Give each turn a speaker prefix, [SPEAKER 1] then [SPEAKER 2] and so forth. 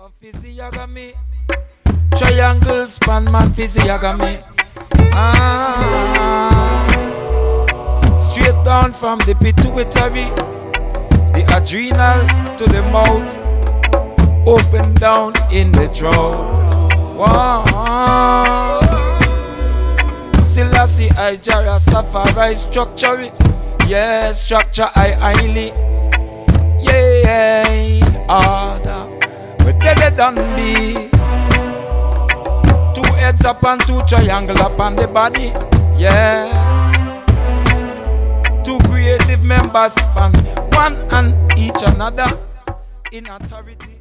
[SPEAKER 1] Physiogamy, triangle span man physiogamy. Straight down from the pituitary, the adrenal to the mouth, open down in the throat. Wow. Selassie I Jara Safari structure it. Yeah, structure I highly. Yeah, order. But they done be. Two heads up and two triangle up on the body. Yeah. Two creative members span one and each another in authority.